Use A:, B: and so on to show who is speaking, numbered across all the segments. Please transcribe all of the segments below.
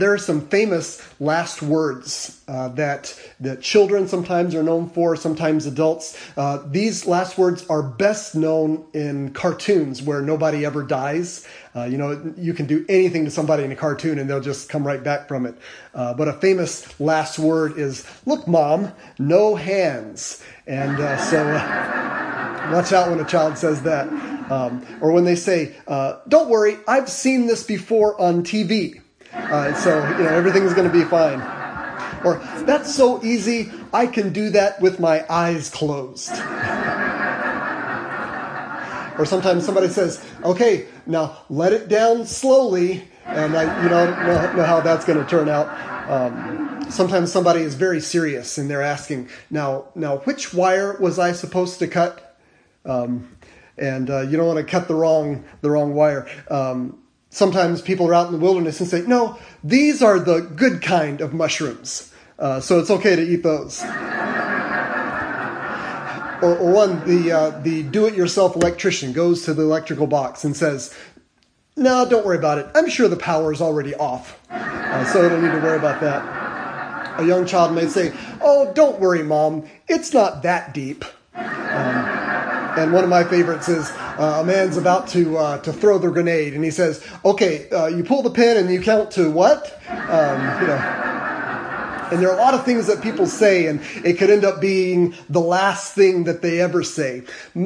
A: There are some famous last words that children sometimes are known for, sometimes adults. These last words are best known in cartoons where nobody ever dies. You can do anything to somebody in a cartoon and they'll just come right back from it. But a famous last word is, "Look, Mom, no hands." And so watch out when a child says that. Or when they say, "Don't worry, I've seen this before on TV." So everything's going to be fine. Or, "That's so easy, I can do that with my eyes closed." Or sometimes somebody says, "Okay, now let it down slowly," and I don't know how that's going to turn out. Sometimes somebody is very serious and they're asking, now which wire was I supposed to cut? And you don't want to cut the wrong wire. Sometimes people are out in the wilderness and say, "No, these are the good kind of mushrooms, so it's okay to eat those." Or one, the do-it-yourself electrician goes to the electrical box and says, "No, don't worry about it. I'm sure the power is already off, so you don't need to worry about that." A young child may say, "Oh, don't worry, Mom. It's not that deep." And one of my favorites is a man's about to throw the grenade, and he says, "Okay, you pull the pin and you count to what?" And there are a lot of things that people say, and it could end up being the last thing that they ever say.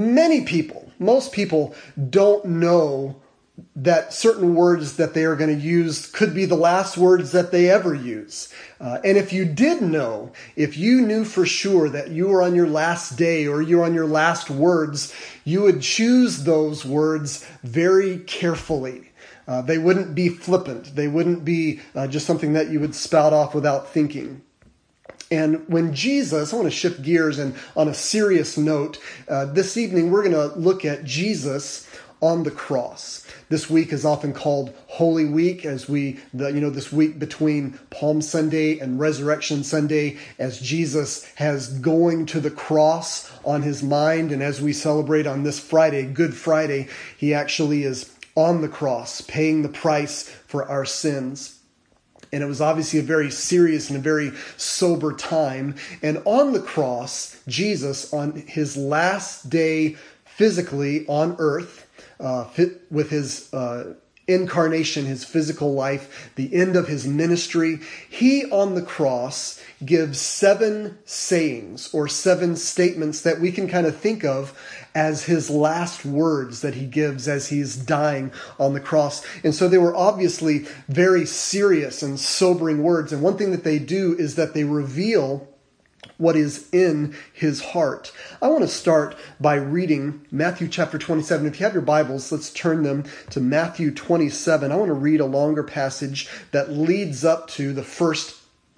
A: Most people don't know that certain words that they are going to use could be the last words that they ever use. And if you did know, if you knew for sure that you were on your last day or you're on your last words, you would choose those words very carefully. They wouldn't be flippant. They wouldn't be just something that you would spout off without thinking. And when Jesus, I want to shift gears, and on a serious note, this evening we're going to look at Jesus on the cross. This week is often called Holy Week, as this week between Palm Sunday and Resurrection Sunday, as Jesus has going to the cross on his mind. And as we celebrate on this Friday, Good Friday, he actually is on the cross, paying the price for our sins. And it was obviously a very serious and a very sober time. And on the cross, Jesus, on his last day physically on earth, with his incarnation, his physical life, the end of his ministry, he on the cross gives 7 sayings or 7 statements that we can kind of think of as his last words that he gives as he's dying on the cross. And so they were obviously very serious and sobering words. And one thing that they do is that they reveal what is in his heart. I want to start by reading Matthew chapter 27. If you have your Bibles, let's turn them to Matthew 27. I want to read a longer passage that leads up to the first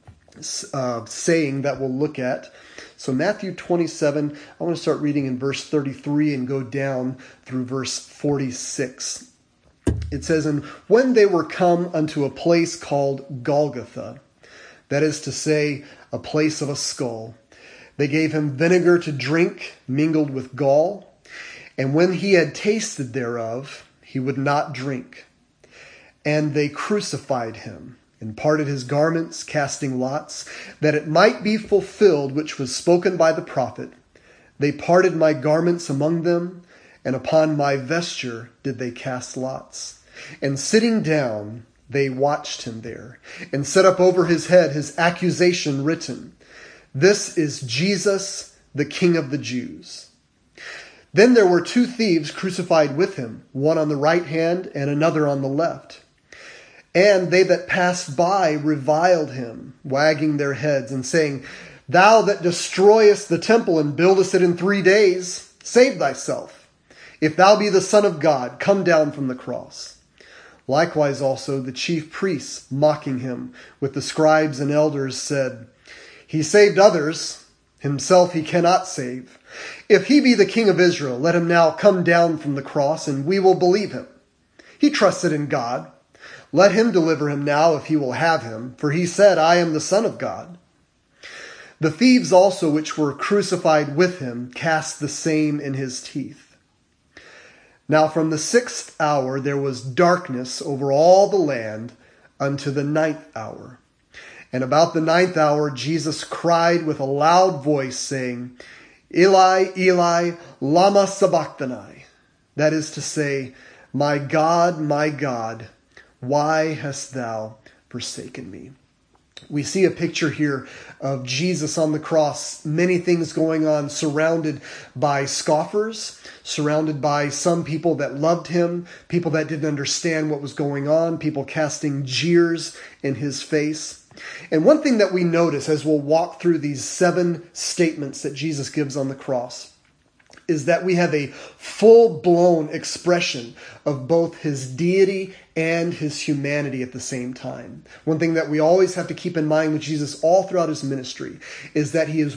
A: saying that we'll look at. So Matthew 27, I want to start reading in verse 33 and go down through verse 46. It says, "And when they were come unto a place called Golgotha, that is to say, a place of a skull, they gave him vinegar to drink mingled with gall. And when he had tasted thereof, he would not drink. And they crucified him, and parted his garments, casting lots, that it might be fulfilled which was spoken by the prophet. They parted my garments among them, and upon my vesture did they cast lots. And sitting down, they watched him there, and set up over his head his accusation written, This is Jesus, the King of the Jews. Then there were 2 thieves crucified with him, one on the right hand and another on the left. And they that passed by reviled him, wagging their heads, and saying, Thou that destroyest the temple and buildest it in 3 days, save thyself. If thou be the Son of God, come down from the cross. Likewise also the chief priests, mocking him, with the scribes and elders, said, He saved others, himself he cannot save. If he be the King of Israel, let him now come down from the cross, and we will believe him. He trusted in God. Let him deliver him now if he will have him, for he said, I am the Son of God. The thieves also which were crucified with him cast the same in his teeth. Now from the 6th hour there was darkness over all the land unto the 9th hour. And about the 9th hour, Jesus cried with a loud voice, saying, Eli, Eli, lama sabachthani. That is to say, my God, why hast thou forsaken me? We see a picture here of Jesus on the cross, many things going on, surrounded by scoffers, surrounded by some people that loved him, people that didn't understand what was going on, people casting jeers in his face. And one thing that we notice as we'll walk through these 7 statements that Jesus gives on the cross is that we have a full-blown expression of both his deity and his humanity at the same time. One thing that we always have to keep in mind with Jesus all throughout his ministry is that he is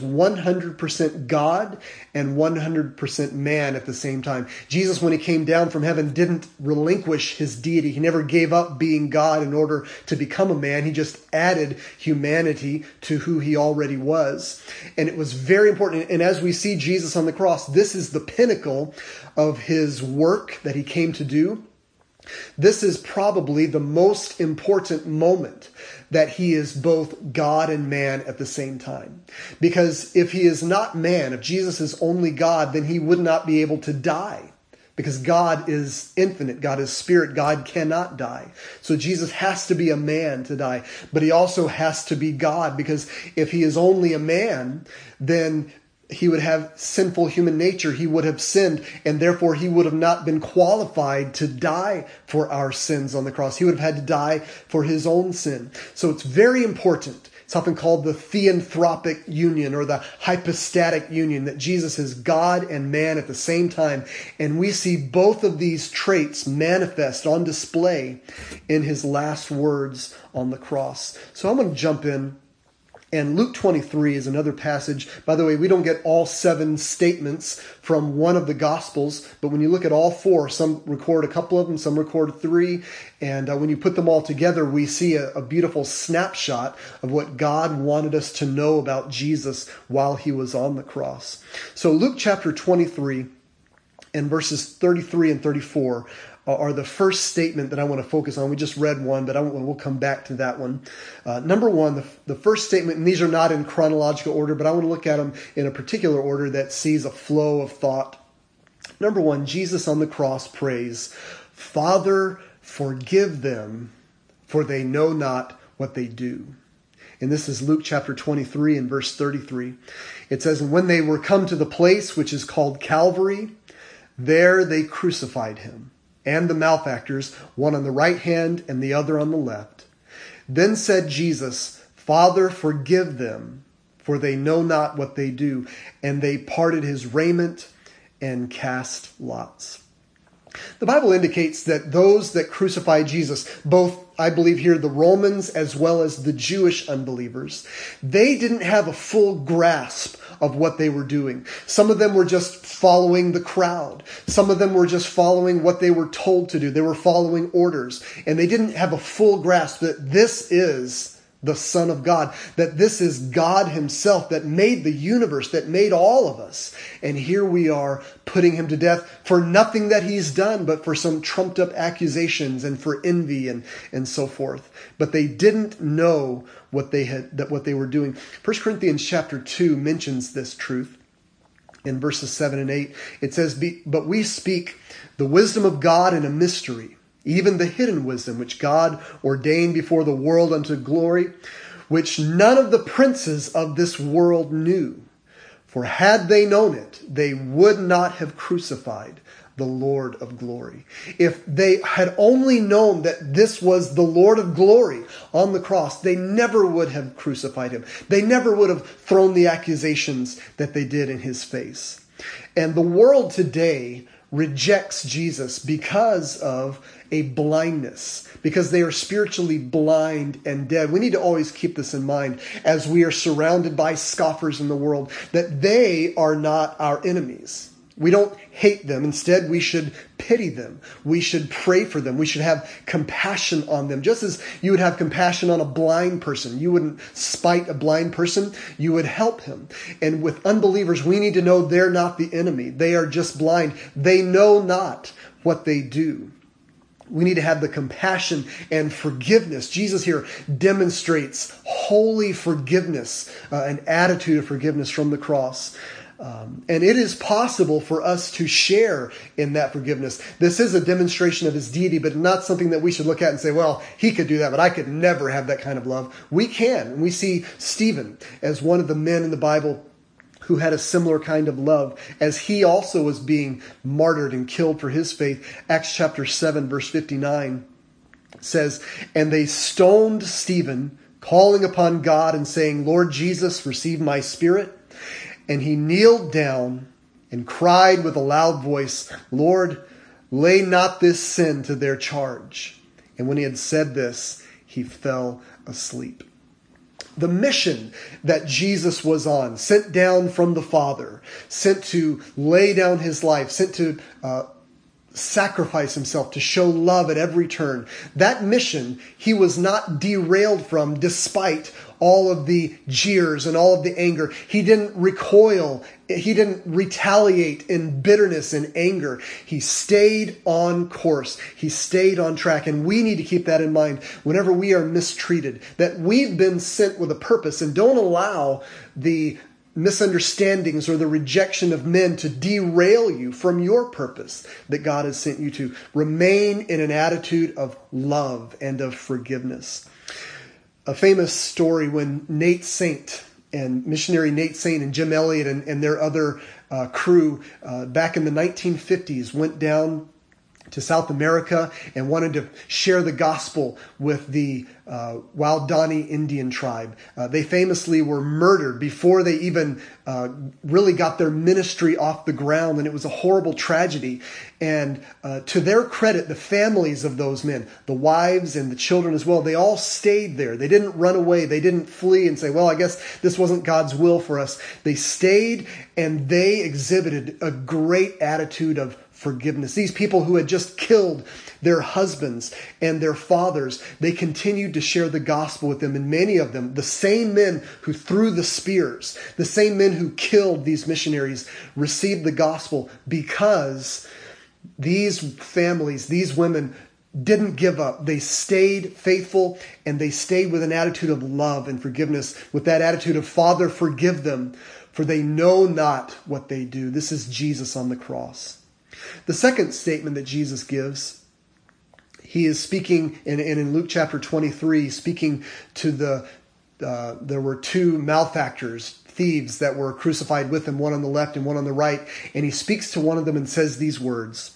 A: 100% God and 100% man at the same time. Jesus, when he came down from heaven, didn't relinquish his deity. He never gave up being God in order to become a man. He just added humanity to who he already was. And it was very important. And as we see Jesus on the cross, this is the pinnacle of his work that he came to do. This is probably the most important moment that he is both God and man at the same time. Because if he is not man, if Jesus is only God, then he would not be able to die. Because God is infinite, God is spirit, God cannot die. So Jesus has to be a man to die, but he also has to be God, because if he is only a man, then he would have sinful human nature. He would have sinned, and therefore he would have not been qualified to die for our sins on the cross. He would have had to die for his own sin. So it's very important. It's often called the theanthropic union or the hypostatic union, that Jesus is God and man at the same time. And we see both of these traits manifest on display in his last words on the cross. So I'm going to jump in. And Luke 23 is another passage. By the way, we don't get all 7 statements from one of the Gospels, but when you look at all 4, some record a couple of them, some record 3. And when you put them all together, we see a beautiful snapshot of what God wanted us to know about Jesus while he was on the cross. So Luke chapter 23 and verses 33 and 34 are the first statement that I want to focus on. We just read one, but we'll come back to that one. Number one, the first statement, and these are not in chronological order, but I want to look at them in a particular order that sees a flow of thought. Number one, Jesus on the cross prays, Father, forgive them, for they know not what they do. And this is Luke chapter 23 and verse 33. It says, and when they were come to the place which is called Calvary, there they crucified him, and the malefactors, one on the right hand and the other on the left. Then said Jesus, Father, forgive them, for they know not what they do. And they parted his raiment and cast lots. The Bible indicates that those that crucified Jesus, both, I believe here, the Romans as well as the Jewish unbelievers, they didn't have a full grasp of what they were doing. Some of them were just following the crowd. Some of them were just following what they were told to do. They were following orders. And they didn't have a full grasp that this is the Son of God, that this is God himself that made the universe, that made all of us. And here we are putting him to death for nothing that he's done, but for some trumped up accusations and for envy and so forth. But they didn't know what they were doing. 1 Corinthians chapter 2 mentions this truth. In verses 7 and 8, it says, but we speak the wisdom of God in a mystery, even the hidden wisdom which God ordained before the world unto glory, which none of the princes of this world knew. For had they known it, they would not have crucified the Lord of glory. If they had only known that this was the Lord of glory on the cross, they never would have crucified him. They never would have thrown the accusations that they did in his face. And the world today rejects Jesus because of a blindness, because they are spiritually blind and dead. We need to always keep this in mind as we are surrounded by scoffers in the world, that they are not our enemies. We don't hate them. Instead, we should pity them. We should pray for them. We should have compassion on them. Just as you would have compassion on a blind person. You wouldn't spite a blind person. You would help him. And with unbelievers, we need to know they're not the enemy. They are just blind. They know not what they do. We need to have the compassion and forgiveness. Jesus here demonstrates holy forgiveness, an attitude of forgiveness from the cross. And it is possible for us to share in that forgiveness. This is a demonstration of his deity, but not something that we should look at and say, well, he could do that, but I could never have that kind of love. We can. We see Stephen as one of the men in the Bible who had a similar kind of love as he also was being martyred and killed for his faith. Acts chapter 7, verse 59 says, "And they stoned Stephen, calling upon God and saying, 'Lord Jesus, receive my spirit.' And he kneeled down and cried with a loud voice, 'Lord, lay not this sin to their charge.' And when he had said this, he fell asleep." The mission that Jesus was on, sent down from the Father, sent to lay down his life, sent to sacrifice himself, to show love at every turn. That mission he was not derailed from despite all of the jeers and all of the anger. He didn't recoil. He didn't retaliate in bitterness and anger. He stayed on course. He stayed on track. And we need to keep that in mind whenever we are mistreated, that we've been sent with a purpose, and don't allow the misunderstandings or the rejection of men to derail you from your purpose that God has sent you to. Remain in an attitude of love and of forgiveness. A famous story when Nate Saint and missionary Nate Saint and Jim Elliot and their other crew back in the 1950s went down to South America and wanted to share the gospel with the Waodani Indian tribe. They famously were murdered before they even really got their ministry off the ground, and it was a horrible tragedy. And to their credit, the families of those men, the wives and the children as well, they all stayed there. They didn't run away. They didn't flee and say, well, I guess this wasn't God's will for us. They stayed, and they exhibited a great attitude of forgiveness. These people who had just killed their husbands and their fathers, they continued to share the gospel with them. And many of them, the same men who threw the spears, the same men who killed these missionaries, received the gospel because these families, these women, didn't give up. They stayed faithful, and they stayed with an attitude of love and forgiveness, with that attitude of, Father, forgive them, for they know not what they do. This is Jesus on the cross. The second statement that Jesus gives, he is speaking, and in Luke chapter 23, speaking to there were two malefactors, thieves that were crucified with him, one on the left and one on the right. And he speaks to one of them and says these words,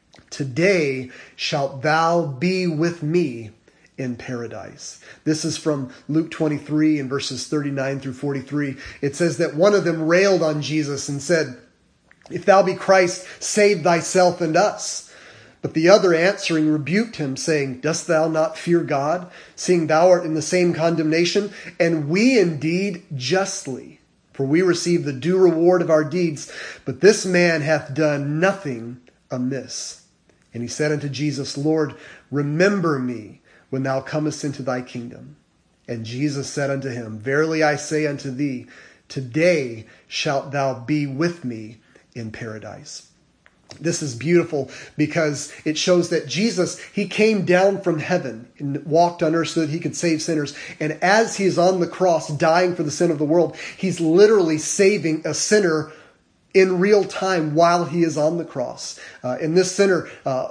A: "Today shalt thou be with me in paradise." This is from Luke 23 and verses 39 through 43. It says that one of them railed on Jesus and said, "If thou be Christ, save thyself and us." But the other answering rebuked him, saying, "Dost thou not fear God, seeing thou art in the same condemnation? And we indeed justly, for we receive the due reward of our deeds. But this man hath done nothing amiss." And he said unto Jesus, "Lord, remember me when thou comest into thy kingdom." And Jesus said unto him, "Verily I say unto thee, today shalt thou be with me in paradise." This is beautiful because it shows that Jesus, he came down from heaven and walked on earth so that he could save sinners. And as he is on the cross dying for the sin of the world, he's literally saving a sinner in real time while he is on the cross. And this sinner,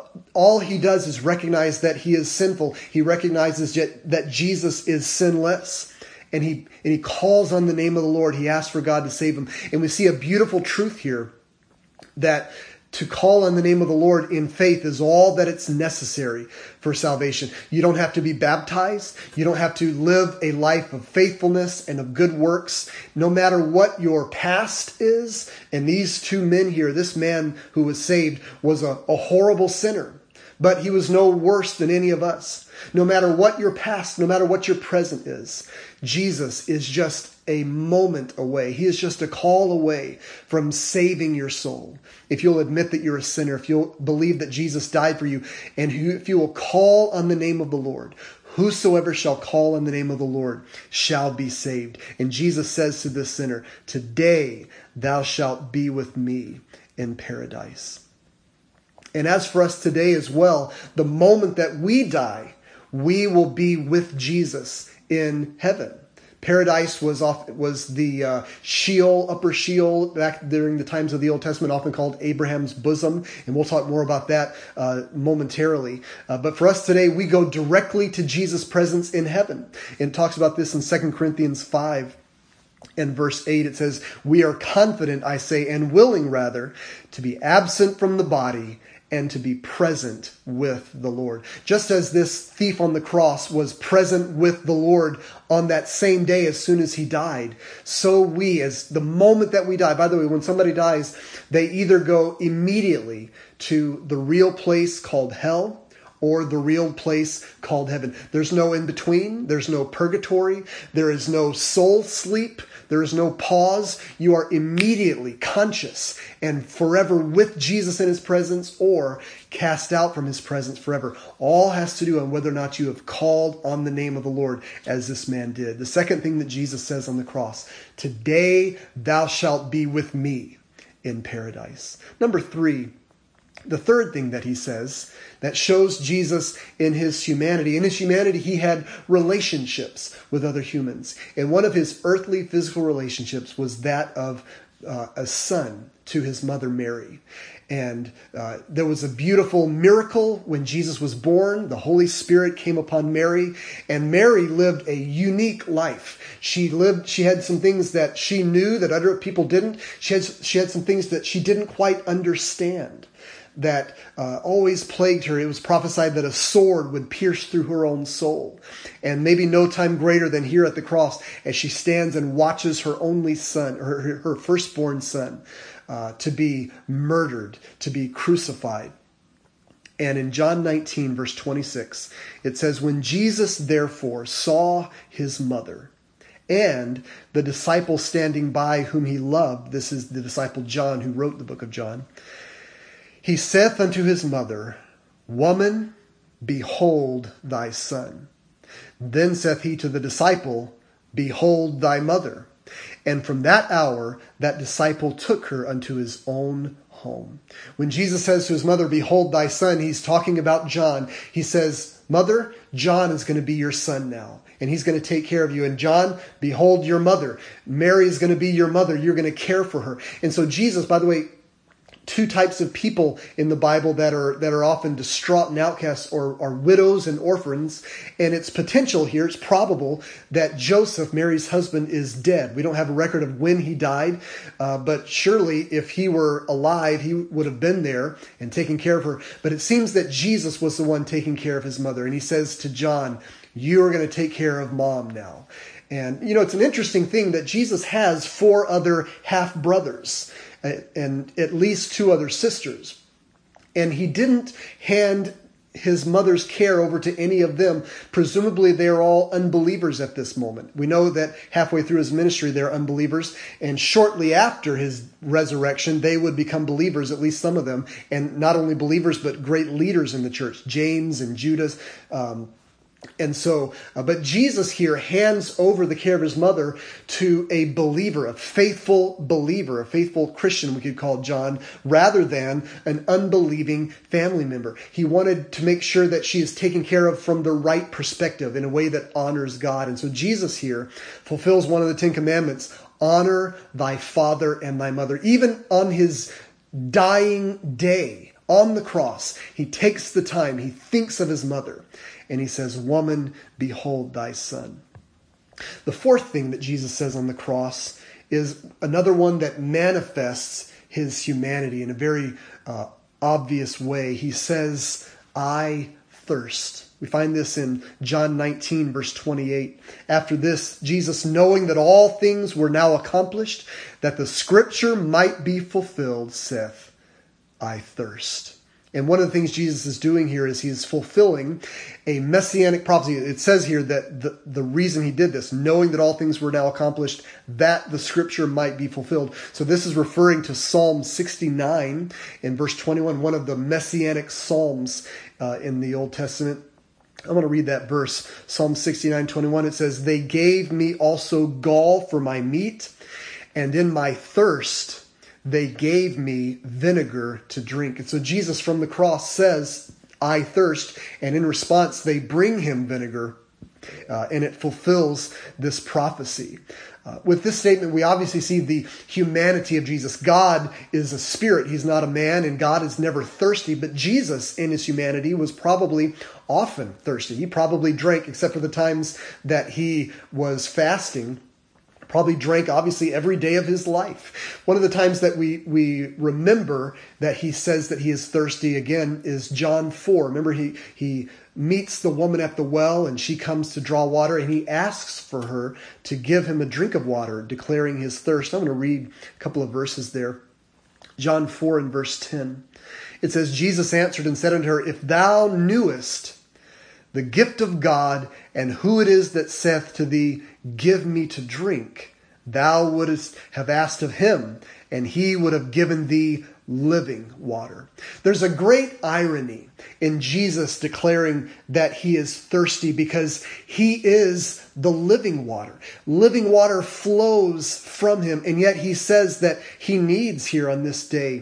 A: all he does is recognize that he is sinful. He recognizes that Jesus is sinless. And he calls on the name of the Lord. He asks for God to save him. And we see a beautiful truth here, that to call on the name of the Lord in faith is all that it's necessary for salvation. You don't have to be baptized. You don't have to live a life of faithfulness and of good works, no matter what your past is. And these two men here, this man who was saved was a horrible sinner, but he was no worse than any of us. No matter what your past, no matter what your present is, Jesus is just a moment away. He is just a call away from saving your soul. If you'll admit that you're a sinner, if you'll believe that Jesus died for you, and if you will call on the name of the Lord, whosoever shall call on the name of the Lord shall be saved. And Jesus says to this sinner, "Today thou shalt be with me in paradise." And as for us today as well, the moment that we die, we will be with Jesus in heaven. Paradise was the Sheol, upper Sheol, back during the times of the Old Testament, often called Abraham's bosom. And we'll talk more about that momentarily. But for us today, we go directly to Jesus' presence in heaven. And it talks about this in 2 Corinthians 5. In verse 8, it says, "We are confident, I say, and willing rather, to be absent from the body and to be present with the Lord." Just as this thief on the cross was present with the Lord on that same day as soon as he died, so we, as the moment that we die, by the way, when somebody dies, they either go immediately to the real place called hell or the real place called heaven. There's no in between. There's no purgatory. There is no soul sleep. There is no pause. You are immediately conscious and forever with Jesus in his presence, or cast out from his presence forever. All has to do on whether or not you have called on the name of the Lord, as this man did. The second thing that Jesus says on the cross, "Today thou shalt be with me in paradise." Number three, the third thing that he says that shows Jesus in his humanity. In his humanity, he had relationships with other humans. And one of his earthly physical relationships was that of a son to his mother Mary. And there was a beautiful miracle when Jesus was born. The Holy Spirit came upon Mary, and Mary lived a unique life. She had some things that she knew that other people didn't. She had some things that she didn't quite understand, that always plagued her. It was prophesied that a sword would pierce through her own soul. And maybe no time greater than here at the cross, as she stands and watches her only son, her firstborn son, to be murdered, to be crucified. And in John 19, verse 26, it says, "When Jesus therefore saw his mother and the disciple standing by whom he loved," this is the disciple John who wrote the book of John, "he saith unto his mother, Woman, behold thy son. Then saith he to the disciple, Behold thy mother. And from that hour, that disciple took her unto his own home." When Jesus says to his mother, "Behold thy son," he's talking about John. He says, "Mother, John is going to be your son now, and he's going to take care of you. And John, behold your mother. Mary is going to be your mother. You're going to care for her." And so Jesus, by the way, two types of people in the Bible that are often distraught and outcasts are widows and orphans. And it's potential here, it's probable that Joseph, Mary's husband, is dead. We don't have a record of when he died, but surely if he were alive, he would have been there and taken care of her. But it seems that Jesus was the one taking care of his mother. And he says to John, "You are going to take care of mom now." And, it's an interesting thing that Jesus has 4 other half-brothers and at least 2 other sisters. And he didn't hand his mother's care over to any of them. Presumably they're all unbelievers at this moment. We know that halfway through his ministry they're unbelievers, and shortly after his resurrection they would become believers, at least some of them, and not only believers but great leaders in the church, James and Judas. And so, but Jesus here hands over the care of his mother to a believer, a faithful Christian, we could call John, rather than an unbelieving family member. He wanted to make sure that she is taken care of from the right perspective, in a way that honors God. And so Jesus here fulfills one of the 10 commandments: honor thy father and thy mother. Even on his dying day on the cross, he takes the time, he thinks of his mother. And he says, "Woman, behold thy son." The fourth thing that Jesus says on the cross is another one that manifests his humanity in a very obvious way. He says, "I thirst." We find this in John 19, verse 28. After this, Jesus, knowing that all things were now accomplished, that the scripture might be fulfilled, saith, "I thirst." And one of the things Jesus is doing here is he is fulfilling a messianic prophecy. It says here that the reason he did this, knowing that all things were now accomplished, that the scripture might be fulfilled. So this is referring to Psalm 69 in verse 21, one of the messianic psalms in the Old Testament. I want to read that verse. Psalm 69:21. It says, "They gave me also gall for my meat, and in my thirst they gave me vinegar to drink. And so Jesus from the cross says, I thirst. And in response, they bring him vinegar. And it fulfills this prophecy. With this statement, we obviously see the humanity of Jesus. God is a spirit. He's not a man, and God is never thirsty. But Jesus, in his humanity, was probably often thirsty. He probably drank, except for the times that he was fasting. Probably drank, obviously, every day of his life. One of the times that we remember that he says that he is thirsty again is John 4. Remember, he meets the woman at the well, and she comes to draw water, and he asks for her to give him a drink of water, declaring his thirst. I'm going to read a couple of verses there. John 4 and verse 10. It says, Jesus answered and said unto her, If thou knewest the gift of God, and who it is that saith to thee, Give me to drink, thou wouldest have asked of him, and he would have given thee living water. There's a great irony in Jesus declaring that he is thirsty because he is the living water. Living water flows from him, and yet he says that he needs here on this day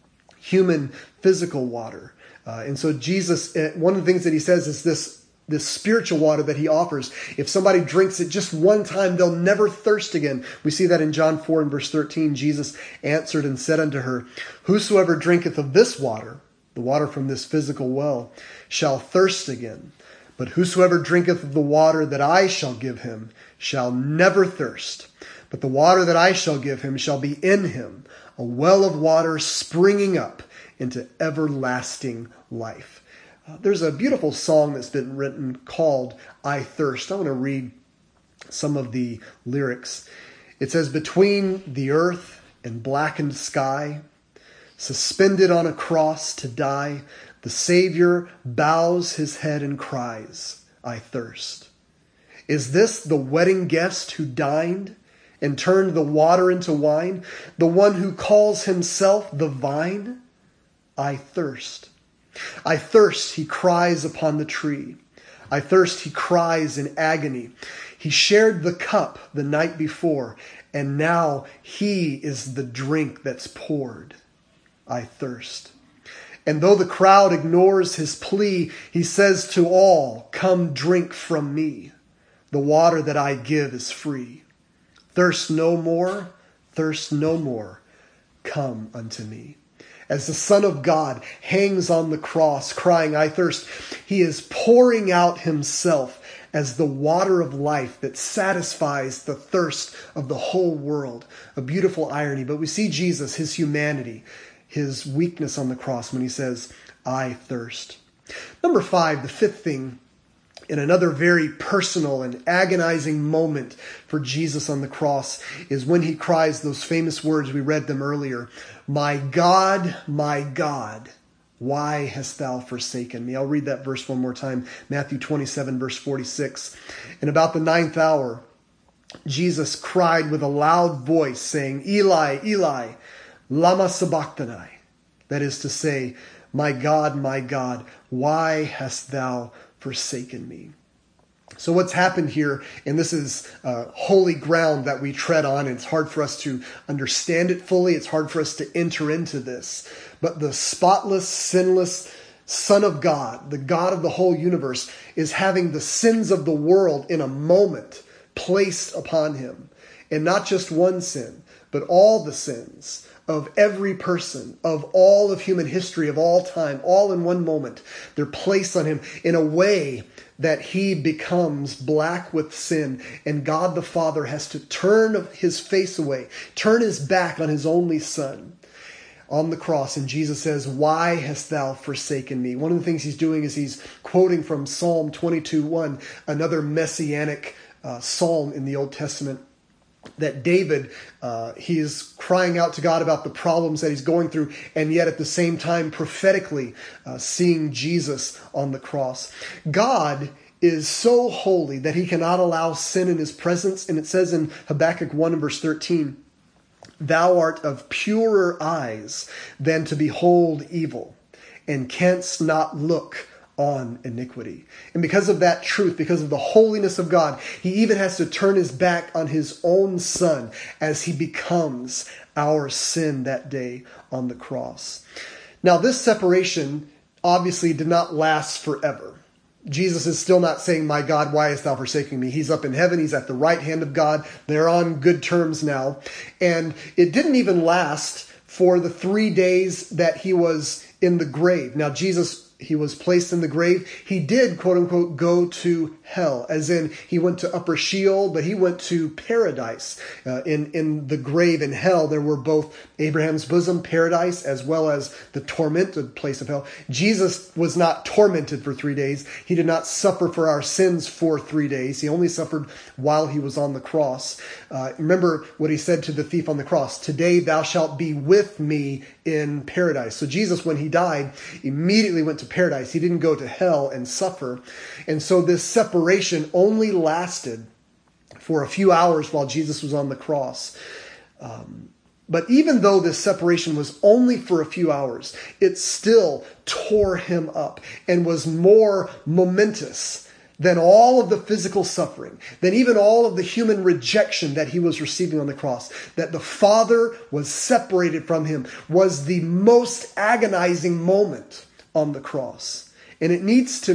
A: human physical water. And so Jesus, one of the things that he says is this spiritual water that he offers. If somebody drinks it just one time, they'll never thirst again. We see that in John 4 and verse 13. Jesus answered and said unto her, Whosoever drinketh of this water, the water from this physical well, shall thirst again. But whosoever drinketh of the water that I shall give him shall never thirst. But the water that I shall give him shall be in him, a well of water springing up into everlasting life. There's a beautiful song that's been written called I Thirst. I want to read some of the lyrics. It says, Between the earth and blackened sky, suspended on a cross to die, the Savior bows his head and cries, I thirst. Is this the wedding guest who dined and turned the water into wine, the one who calls himself the vine? I thirst. I thirst, he cries upon the tree. I thirst, he cries in agony. He shared the cup the night before, and now he is the drink that's poured. I thirst. And though the crowd ignores his plea, he says to all, Come drink from me. The water that I give is free. Thirst no more, thirst no more. Come unto me. As the Son of God hangs on the cross crying, I thirst, he is pouring out himself as the water of life that satisfies the thirst of the whole world. A beautiful irony, but we see Jesus, his humanity, his weakness on the cross when he says, I thirst. Number 5, the fifth thing, in another very personal and agonizing moment for Jesus on the cross, is when he cries those famous words, we read them earlier, my God, why hast thou forsaken me? I'll read that verse one more time. Matthew 27, verse 46. And about the 9th hour, Jesus cried with a loud voice, saying, Eli, Eli, lama sabachthani? That is to say, my God, why hast thou forsaken me? So what's happened here, and this is holy ground that we tread on, and it's hard for us to understand it fully. It's hard for us to enter into this. But the spotless, sinless Son of God, the God of the whole universe, is having the sins of the world in a moment placed upon him. And not just one sin, but all the sins of every person, of all of human history, of all time, all in one moment. They're placed on him in a way that he becomes black with sin, and God the Father has to turn his face away, turn his back on his only Son on the cross. And Jesus says, why hast thou forsaken me? One of the things he's doing is he's quoting from Psalm 22:1, another messianic psalm in the Old Testament, that David, he is crying out to God about the problems that he's going through, and yet at the same time prophetically seeing Jesus on the cross. God is so holy that he cannot allow sin in his presence. And it says in Habakkuk 1 and verse 13, thou art of purer eyes than to behold evil, and canst not look on iniquity. And because of that truth, because of the holiness of God, he even has to turn his back on his own son as he becomes our sin that day on the cross. Now, this separation obviously did not last forever. Jesus is still not saying, my God, why hast thou forsaken me? He's up in heaven. He's at the right hand of God. They're on good terms now. And it didn't even last for the 3 days that he was in the grave. Now, Jesus, he was placed in the grave. He did, quote unquote, go to hell, as in he went to upper Sheol, but he went to paradise. In the grave in hell, there were both Abraham's bosom, paradise, as well as the tormented place of hell. Jesus was not tormented for 3 days. He did not suffer for our sins for 3 days. He only suffered while he was on the cross. Remember what he said to the thief on the cross, today thou shalt be with me in paradise. So Jesus, when he died, immediately went to paradise. He didn't go to hell and suffer. And so this separation only lasted for a few hours while Jesus was on the cross. But even though this separation was only for a few hours, it still tore him up and was more momentous than all of the physical suffering, than even all of the human rejection that he was receiving on the cross. That the Father was separated from him was the most agonizing moment on the cross. And it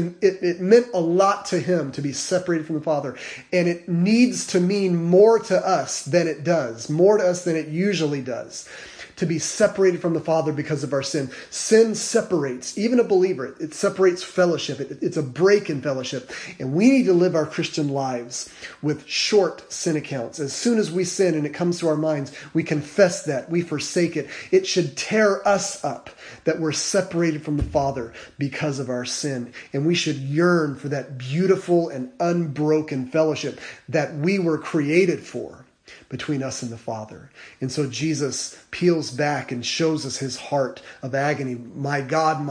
A: meant a lot to him to be separated from the Father. And it needs to mean more to us than it does, more to us than it usually does, to be separated from the Father because of our sin. Sin separates, even a believer. It separates fellowship. It's a break in fellowship. And we need to live our Christian lives with short sin accounts. As soon as we sin and it comes to our minds, we confess that, we forsake it. It should tear us up that we're separated from the Father because of our sin. And we should yearn for that beautiful and unbroken fellowship that we were created for between us and the Father. And so Jesus peels back and shows us his heart of agony. My God,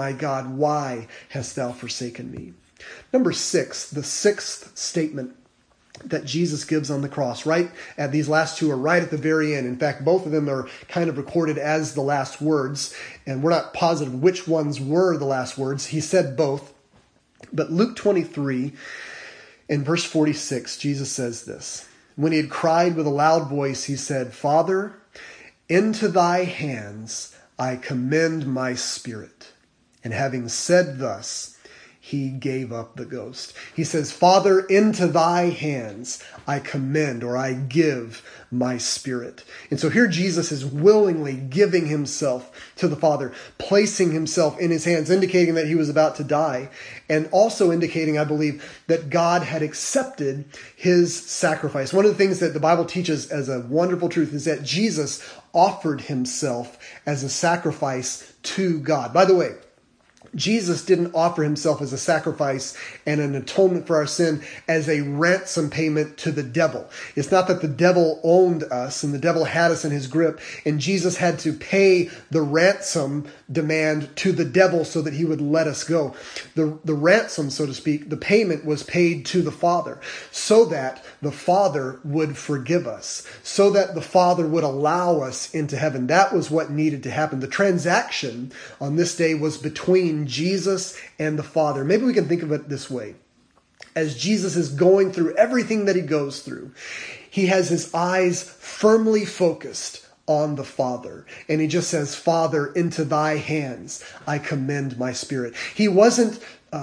A: why hast thou forsaken me? Number 6, the sixth statement that Jesus gives on the cross, right? And these last two are right at the very end. In fact, both of them are kind of recorded as the last words, and we're not positive which ones were the last words. He said both. But Luke 23 in verse 46, Jesus says this. When he had cried with a loud voice, he said, Father, into thy hands I commend my spirit. And having said thus, he gave up the ghost. He says, Father, into thy hands I commend, or I give my spirit. And so here Jesus is willingly giving himself to the Father, placing himself in his hands, indicating that he was about to die, and also indicating, I believe, that God had accepted his sacrifice. One of the things that the Bible teaches as a wonderful truth is that Jesus offered himself as a sacrifice to God. By the way, Jesus didn't offer himself as a sacrifice and an atonement for our sin as a ransom payment to the devil. It's not that the devil owned us and the devil had us in his grip and Jesus had to pay the ransom demand to the devil so that he would let us go. The ransom, so to speak, the payment was paid to the Father so that the Father would forgive us, so that the Father would allow us into heaven. That was what needed to happen. The transaction on this day was between Jesus and the Father. Maybe we can think of it this way. As Jesus is going through everything that he goes through, he has his eyes firmly focused on the Father. And he just says, Father, into thy hands I commend my spirit. He wasn't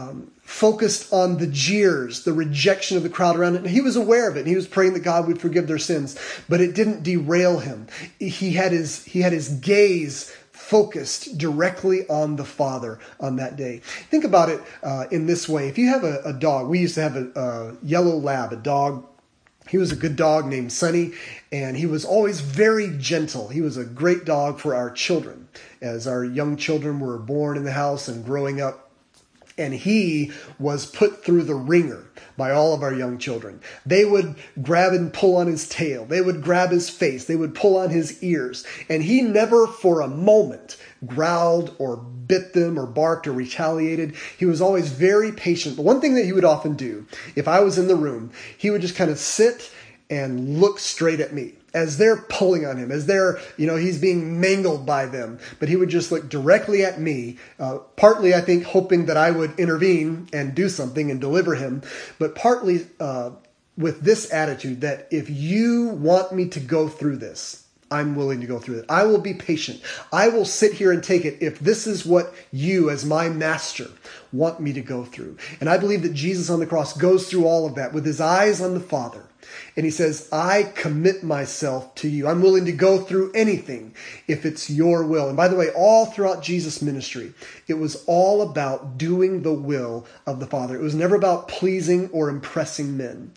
A: focused on the jeers, the rejection of the crowd around it. He was aware of it. And he was praying that God would forgive their sins, but it didn't derail him. He had his gaze focused directly on the Father on that day. Think about it in this way. If you have a dog, we used to have a yellow lab, a dog. He was a good dog named Sonny, and he was always very gentle. He was a great dog for our children as our young children were born in the house and growing up. And he was put through the ringer by all of our young children. They would grab and pull on his tail. They would grab his face. They would pull on his ears. And he never for a moment growled or bit them or barked or retaliated. He was always very patient. But one thing that he would often do, if I was in the room, he would just kind of sit and look straight at me. as they're pulling on him, as they're, he's being mangled by them. But he would just look directly at me, partly, I think, hoping that I would intervene and do something and deliver him, but partly with this attitude that if you want me to go through this, I'm willing to go through it. I will be patient. I will sit here and take it if this is what you, as my master, want me to go through. And I believe that Jesus on the cross goes through all of that with his eyes on the Father. And he says, I commit myself to you. I'm willing to go through anything if it's your will. And by the way, all throughout Jesus' ministry, it was all about doing the will of the Father. It was never about pleasing or impressing men.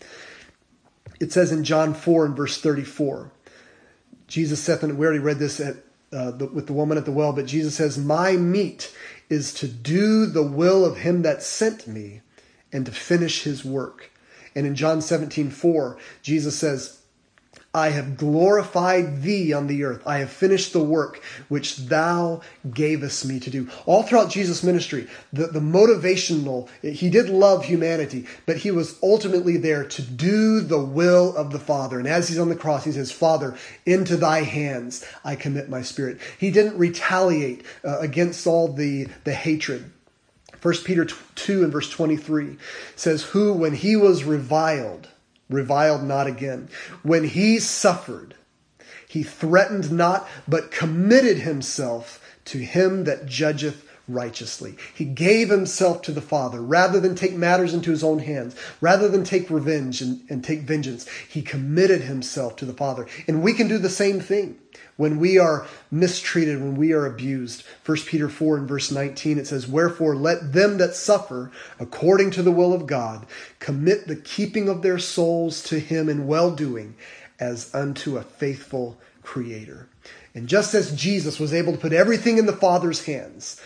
A: It says in John 4 and verse 34, Jesus saith, and we already read this with the woman at the well, but Jesus says, my meat is to do the will of him that sent me and to finish his work. And in John 17:4, Jesus says, I have glorified thee on the earth. I have finished the work which thou gavest me to do. All throughout Jesus' ministry, the motivational, he did love humanity, but he was ultimately there to do the will of the Father. And as he's on the cross, he says, Father, into thy hands I commit my spirit. He didn't retaliate against all the hatred. 1 Peter 2 and verse 23 says, who, when he was reviled not again. When he suffered, he threatened not, but committed himself to him that judgeth righteously. He gave himself to the Father rather than take matters into his own hands, rather than take revenge and take vengeance. He committed himself to the Father. And we can do the same thing when we are mistreated, when we are abused. 1 Peter 4 and verse 19, it says, wherefore let them that suffer according to the will of God commit the keeping of their souls to him in well-doing as unto a faithful Creator. And just as Jesus was able to put everything in the Father's hands,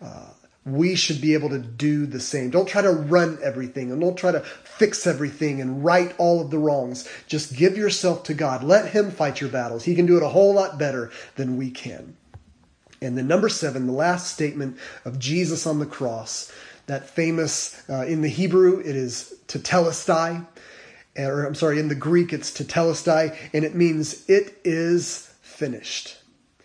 A: we should be able to do the same. Don't try to run everything and don't try to fix everything and right all of the wrongs. Just give yourself to God. Let him fight your battles. He can do it a whole lot better than we can. And then number 7, the last statement of Jesus on the cross, that famous, in the Hebrew, it is tetelestai, in the Greek, it's tetelestai, and it means it is finished.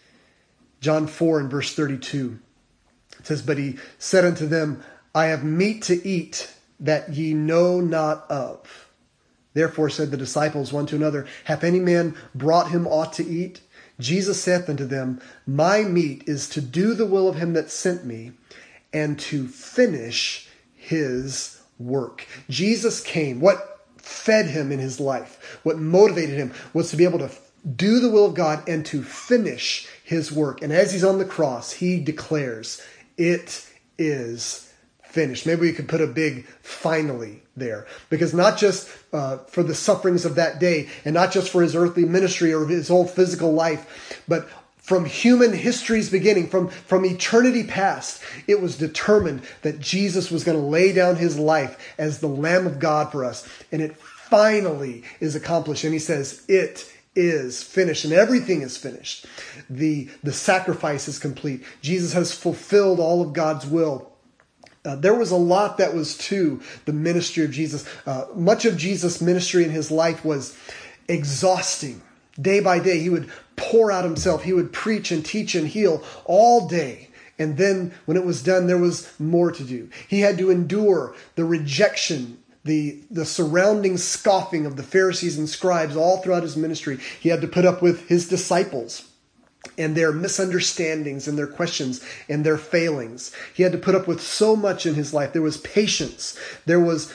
A: John 4 and verse 32. It says, but he said unto them, I have meat to eat that ye know not of. Therefore said the disciples one to another, hath any man brought him aught to eat? Jesus saith unto them, my meat is to do the will of him that sent me, and to finish his work. Jesus came. What fed him in his life, what motivated him, was to be able to do the will of God and to finish his work. And as he's on the cross, he declares, it is finished. Maybe we could put a big finally there, because not just for the sufferings of that day and not just for his earthly ministry or his whole physical life, but from human history's beginning, from eternity past, it was determined that Jesus was going to lay down his life as the Lamb of God for us. And it finally is accomplished. And he says, it is finished, and everything is finished. The sacrifice is complete. Jesus has fulfilled all of God's will. There was a lot that was to the ministry of Jesus. Much of Jesus' ministry in his life was exhausting. Day by day, he would pour out himself. He would preach and teach and heal all day. And then when it was done, there was more to do. He had to endure the rejection, the surrounding scoffing of the Pharisees and scribes all throughout his ministry. He had to put up with his disciples and their misunderstandings and their questions and their failings. He had to put up with so much in his life. There was patience. There was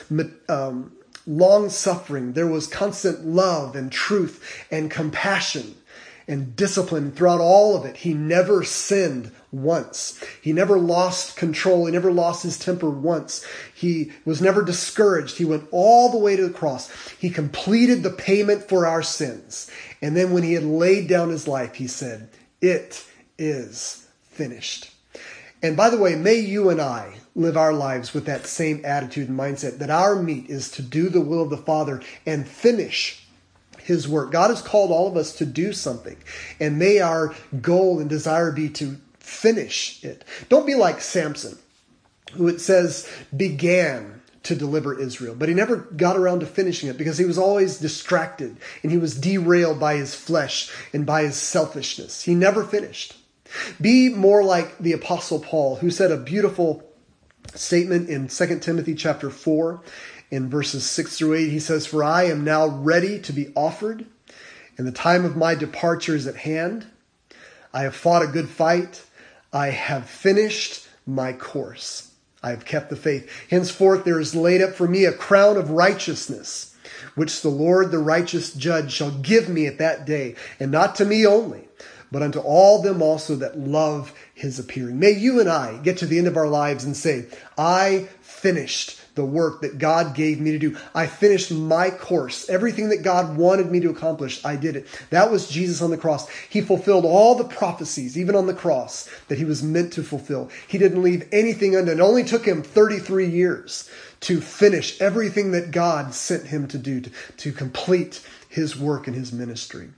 A: long suffering. There was constant love and truth and compassion and discipline. Throughout all of it, he never sinned once. He never lost control. He never lost his temper once. He was never discouraged. He went all the way to the cross. He completed the payment for our sins. And then when he had laid down his life, he said, it is finished. And by the way, may you and I live our lives with that same attitude and mindset, that our meat is to do the will of the Father and finish his work. God has called all of us to do something, and may our goal and desire be to finish it. Don't be like Samson, who it says began to deliver Israel. But he never got around to finishing it because he was always distracted and he was derailed by his flesh and by his selfishness. He never finished. Be more like the Apostle Paul, who said a beautiful statement in 2 Timothy chapter 4 in verses 6 through 8. He says, "For I am now ready to be offered, and the time of my departure is at hand. I have fought a good fight. I have finished my course. I have kept the faith. Henceforth there is laid up for me a crown of righteousness, which the Lord, the righteous judge, shall give me at that day, and not to me only, but unto all them also that love his appearing." May you and I get to the end of our lives and say, I finished the work that God gave me to do. I finished my course. Everything that God wanted me to accomplish, I did it. That was Jesus on the cross. He fulfilled all the prophecies, even on the cross, that he was meant to fulfill. He didn't leave anything undone. It only took him 33 years to finish everything that God sent him to do, to complete his work and his ministry.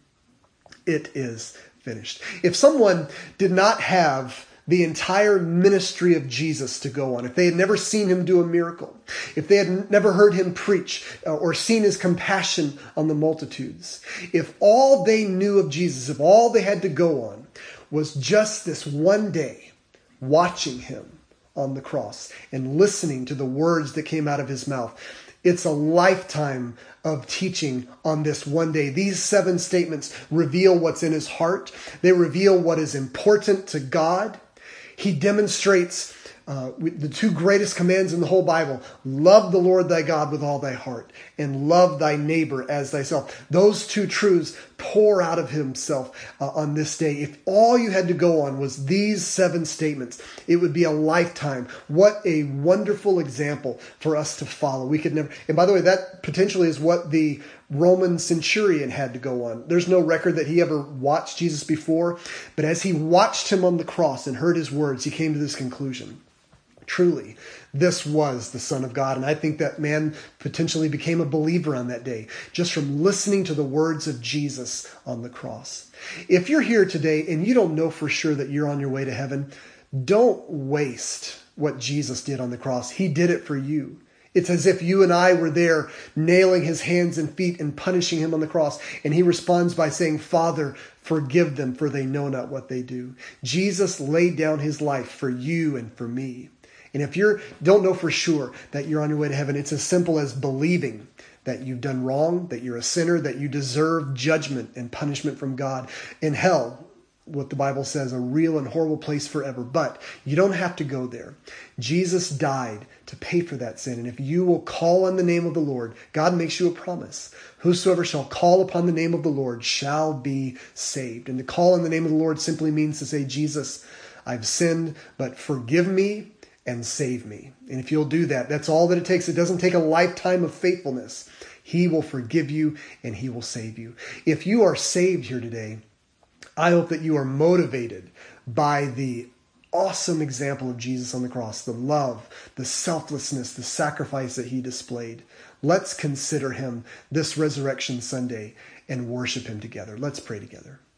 A: It is finished. If someone did not have the entire ministry of Jesus to go on, if they had never seen him do a miracle, if they had never heard him preach or seen his compassion on the multitudes, if all they knew of Jesus, if all they had to go on was just this one day watching him on the cross and listening to the words that came out of his mouth, it's a lifetime of teaching on this one day. These 7 statements reveal what's in his heart. They reveal what is important to God. He demonstrates the 2 greatest commands in the whole Bible. Love the Lord thy God with all thy heart and love thy neighbor as thyself. Those 2 truths pour out of himself on this day. If all you had to go on was these 7 statements, it would be a lifetime. What a wonderful example for us to follow. We could never, and by the way, that potentially is what the Roman centurion had to go on. There's no record that he ever watched Jesus before, but as he watched him on the cross and heard his words, he came to this conclusion. Truly, this was the Son of God. And I think that man potentially became a believer on that day, just from listening to the words of Jesus on the cross. If you're here today and you don't know for sure that you're on your way to heaven, don't waste what Jesus did on the cross. He did it for you. It's as if you and I were there nailing his hands and feet and punishing him on the cross. And he responds by saying, "Father, forgive them, for they know not what they do." Jesus laid down his life for you and for me. And if you don't know for sure that you're on your way to heaven, it's as simple as believing that you've done wrong, that you're a sinner, that you deserve judgment and punishment from God. In hell, what the Bible says, a real and horrible place forever. But you don't have to go there. Jesus died to pay for that sin. And if you will call on the name of the Lord, God makes you a promise. Whosoever shall call upon the name of the Lord shall be saved. And to call on the name of the Lord simply means to say, Jesus, I've sinned, but forgive me and save me. And if you'll do that, that's all that it takes. It doesn't take a lifetime of faithfulness. He will forgive you and he will save you. If you are saved here today, I hope that you are motivated by the awesome example of Jesus on the cross, the love, the selflessness, the sacrifice that he displayed. Let's consider him this Resurrection Sunday and worship him together. Let's pray together.